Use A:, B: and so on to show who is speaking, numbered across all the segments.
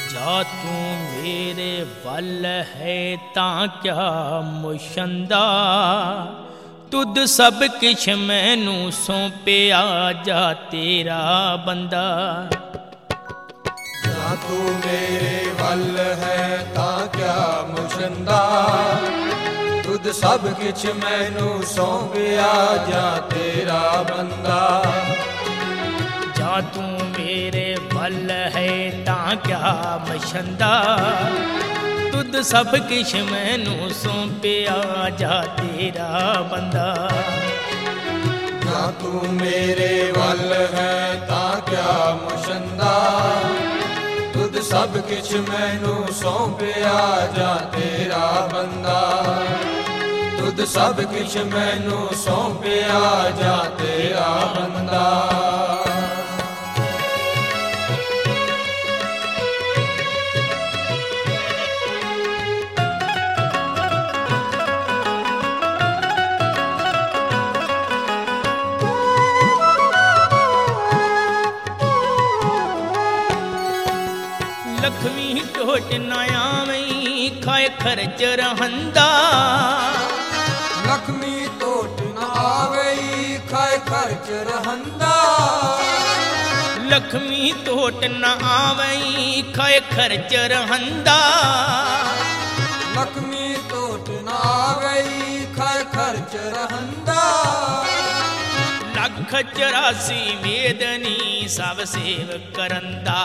A: ਜਾ ਤੂੰ ਮੇਰੇ ਵੱਲ ਹੈ ਤਾਂ ਕਿਆ ਮੁਸ਼ੰਦਾ, ਤੁਧ ਸਭ ਕਿਛ ਮੈਨੂੰ ਸੌਂਪਿਆ ਜਾ ਤੇਰਾ ਬੰਦਾ।
B: ਜਾ ਤੂੰ ਮੇਰੇ ਵੱਲ ਹੈ ਤਾਂ ਕਿਆ ਮੁਸ਼ੰਦਾ, ਤੁਧ ਸਭ ਕਿਛ ਮੈਨੂੰ ਸੌਂਪਿਆ ਜਾ ਤੇਰਾ ਬੰਦਾ।
A: ਜਾ ਤੂੰ ਮੇਰੇ ਵੱਲ ਹੈ ਤਾਂ ਕਿਆ ਮੁਸ਼ੰਦਾ, ਤੁਧ ਸਭ ਕਿਛ ਮੈਨੂੰ ਸੌਂਪਿਆ ਜਾ ਤੇਰਾ ਬੰਦਾ।
B: ਜਾ ਤੂੰ ਮੇਰੇ ਵੱਲ ਹੈ ਤਾਂ ਕਿਆ ਮੁਸ਼ੰਦਾ, ਤੁਧ ਸਭ ਕਿਛ ਮੈਨੂੰ ਸੌਂਪਿਆ ਜਾ ਤੇਰਾ ਬੰਦਾ। ਤੁਧ ਸਭ ਕਿਛ ਮੈਨੂੰ ਸੌਂਪਿਆ ਜਾ ਤੇਰਾ ਬੰਦਾ।
A: ਲਖਮੀ ਟੋਟ ਨਾ ਆਵੀਂ ਖਾਏ ਖਰਚ ਰਹੰਦਾ,
B: ਲਖਮੀ ਟੋਟ ਨਾ ਆਵਈ ਖਾਏ ਖਰਚ ਰਹੰਦਾ।
A: ਲਖਮੀ ਟੋਟ ਨਾ ਆਵੀਂ ਖਾਏ ਖਰਚ ਰਹੰਦਾ।
B: ਲਖਮੀ ਟੋਟ ਨਾ ਆਵਈ ਖਾਏ ਖਰਚ ਰਹੰਦਾ।
A: ਲੱਖ 84 ਮੇਦਨੀ ਸਭ ਸੇਵ ਕਰੰਦਾ।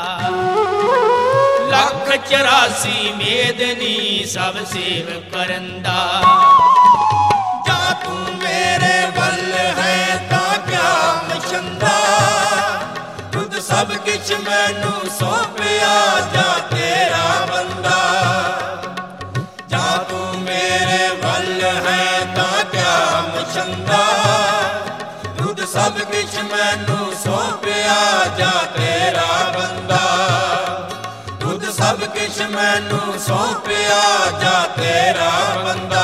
A: ਲੱਖ 84 ਮੇਦਨੀ ਸਭ ਸੇਵ ਕਰੰਦਾ।
B: ਜਾ ਤੂੰ ਮੇਰੇ ਵੱਲ ਹੈ ਤਾਂ ਕਿਆ ਮੁਸ਼ੰਦਾ, ਤੁਧ ਸਭ ਕਿਛ ਮੈਨੂੰ ਸੌਂਪਿਆ ਜਾ ਤੇਰਾ ਬੰਦਾ। ਜਾ ਤੂੰ ਮੇਰੇ ਵੱਲ ਹੈ ਤਾਂ ਕਿਆ ਮੁਸ਼ੰਦਾ, ਤੁਧ ਸਭ ਕਿਛ ਮੈਨੂੰ ਸੌਂਪਿਆ ਜਾ ਤੇਰਾ ਬੰਦਾ। ਤੁਧ ਸਭ ਕਿਛ ਮੈਨੂੰ ਸੌਂਪਿਆ ਜਾ ਤੇਰਾ ਬੰਦਾ।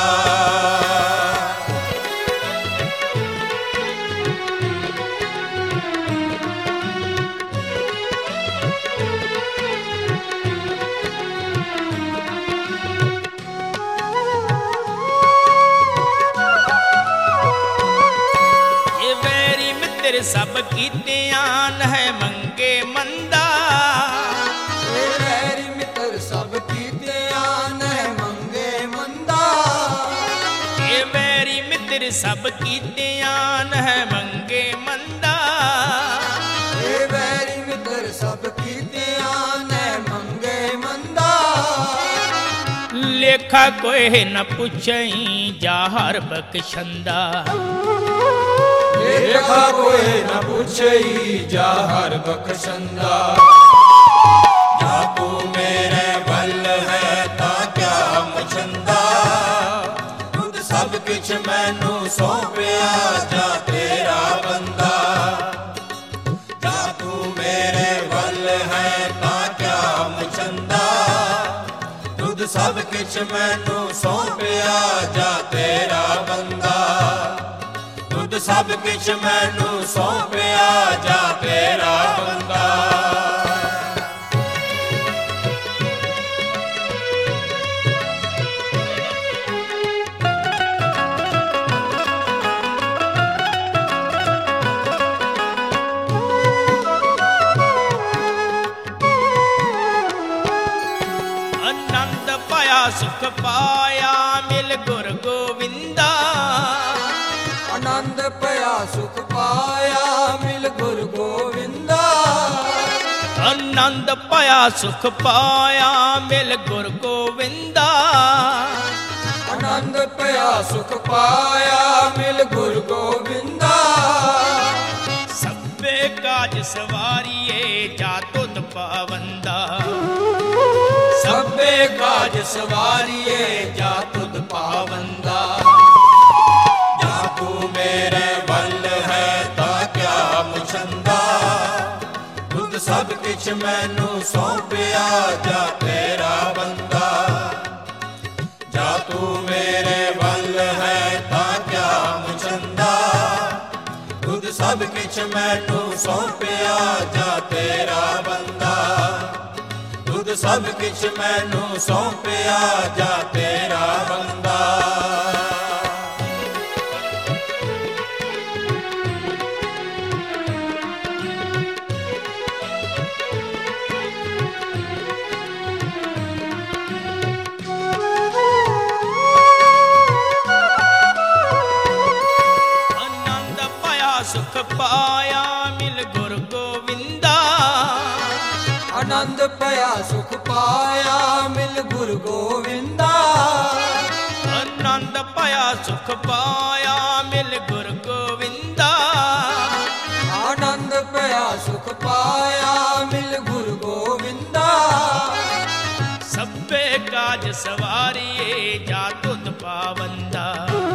A: ਸਭ ਕੀਤਿਆਂ ਹੈ ਮੰਗੇ ਮੰਦਾ।
B: ਇਹ ਵੈਰੀ ਮਿੱਤਰ ਸਭ ਕੀਤਿਆਂ ਹੈ ਮੰਗੇ ਮੰਦਾ।
A: ਇਹ ਵੈਰੀ ਮਿੱਤਰ ਸਭ ਕੀਤਿਆਂ ਹੈ ਮੰਗੇ ਮੰਦਾ।
B: ਇਹ ਵੈਰੀ ਮਿੱਤਰ ਸਭ ਕੀਤਿਆਂ ਹੈ ਮੰਗੇ ਮੰਦਾ।
A: ਲੇਖਾ ਕੋਈ ਨ ਪੁੱਛਈ ਜਾ ਹਰ ਬਖਸ਼ੰਦਾ।
B: ਲੇਖਾ ਕੋਈ ਨ ਪੁੱਛਈ ਜਾ ਹਰ ਬਖਸ਼ੰਦਾ। ਜਾ ਤੂੰ ਮੇਰੇ ਵੱਲ ਹੈ ਤਾਂ ਕਿਆ ਮੁਸ਼ੰਦਾ, ਤੁਧ ਸਭ ਕਿਛ ਮੈਨੂੰ ਸੌਂਪਿਆ ਜਾ ਤੇਰਾ ਬੰਦਾ। ਜਾ ਤੂੰ ਮੇਰੇ ਵੱਲ ਹੈ ਤਾਂ ਕਿਆ ਮੁਸ਼ੰਦਾ, ਤੁਧ ਸਭ ਕਿਛ ਮੈਨੂੰ ਸੌਂਪਿਆ ਜਾ ਤੇਰਾ ਬੰਦਾ। ਤੁਧ ਸਭ ਕਿਛ ਮੈਨੂੰ ਸੌਂਪਿਆ ਜਾ ਤੇਰਾ ਬੰਦਾ।
A: ਆਨੰਦ ਪਾਇਆ ਸੁਖ ਪਾਇਆ ਮਿਲ ਗੁਰ ਗੋਵਿੰਦਾ।
B: ਆਨੰਦ ਪਿਆ ਸੁਖ ਪਾਇਆ ਮਿਲ ਗੁਰ ਗੋਵਿੰਦਾ।
A: ਆਨੰਦ ਪਾਇਆ ਸੁਖ ਪਾਇਆ ਮਿਲ ਗੁਰ ਗੋਵਿੰਦਾ।
B: ਆਨੰਦ ਪਿਆ ਸੁਖ ਪਾਇਆ ਮਿਲ ਗੁਰ ਗੋਵਿੰਦਾ।
A: ਸਭੇ ਕਾਜ ਸਵਾਰੀਏ ਜਾ ਤੁਧ ਪਾਵੰਦਾ।
B: ਸਭੇ ਕਾਜ ਸਵਾਰੀਏ ਜਾ ਤੁਧ ਪਾਵੰਦਾ। ਜਾ ਤੂੰ ਮੇਰੇ ਵੱਲ ਹੈ ਤਾਂ ਕਿਆ ਮੁਸ਼ੰਦਾ, ਤੁਧ ਸਭ ਕਿਛ ਮੈਨੂੰ ਸੌਂਪਿਆ ਜਾ ਤੇਰਾ ਬੰਦਾ। ਜਾ ਤੂੰ ਮੇਰੇ ਵੱਲ ਹੈ ਤਾਂ ਕਿਆ ਮੁਸ਼ੰਦਾ, ਤੁਧ ਸਭ ਕਿਛ ਮੈਨੂੰ ਸੌਂਪਿਆ ਜਾ ਤੇਰਾ ਬੰਦਾ। ਤੁਧ
C: ਸਭ ਕਿਛ ਮੈਨੂੰ ਸੌਂਪਿਆ ਜਾ ਤੇਰਾ ਬੰਦਾ।
A: ਸੁਖ ਪਾਇਆ ਮਿਲ ਗੁਰ ਗੋਵਿੰਦਾ।
B: ਆਨੰਦ ਪਿਆ ਸੁਖ ਪਾਇਆ ਮਿਲ ਗੁਰ ਗੋਵਿੰਦਾ।
A: ਆਨੰਦ ਪਾਇਆ ਸੁਖ ਪਾਇਆ ਮਿਲ ਗੁਰ ਗੋਵਿੰਦਾ।
B: ਆਨੰਦ ਪਿਆ ਸੁਖ ਪਾਇਆ ਮਿਲ ਗੁਰ ਗੋਵਿੰਦਾ।
A: ਸਭੇ ਕਾਜ ਸਵਾਰੀਏ ਜਾ ਤੁਧ ਪਾਵੰਦਾ।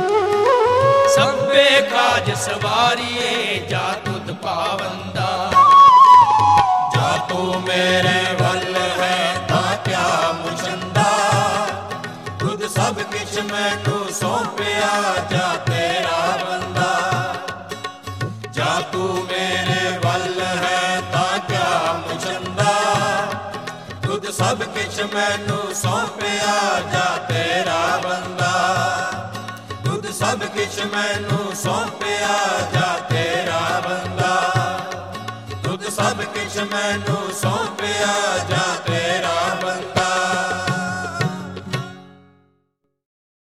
A: ਸਭੇ ਕਾਜ ਸਵਾਰੀਏ ਜਾ ਤੁਧ ਪਾਵੰਦਾ।
C: ਜਾ ਤੂੰ ਮੇਰੇ ਵੱਲ ਹੈ ਤਾਂ ਕਿਆ ਮੁਝੰਦਾ। ਤੁਧ ਸਭ ਕਿਛ ਮੈਨੂੰ ਸੌਂਪਿਆ ਜਾ ਤੇਰਾ ਬੰਦਾ। ਜਾ ਤੂੰ ਮੇਰੇ ਵੱਲ ਹੈ ਤਾਂ ਕਿਆ ਮੁਝੰਦਾ। ਤੁਧ ਸਭ ਕਿਛ ਮੈਨੂੰ ਸੌਂਪਿਆ ਜਾ ਤੇਰਾ ਬੰਦਾ। ਸਭ ਕਿਛ ਮੈਨੂੰ ਸੌਂਪਿਆ ਜਾ ਤੇਰਾ ਬੰਦਾ। ਤੁਧ ਸਭ ਕਿਛ ਮੈਨੂੰ ਸੌਂਪਿਆ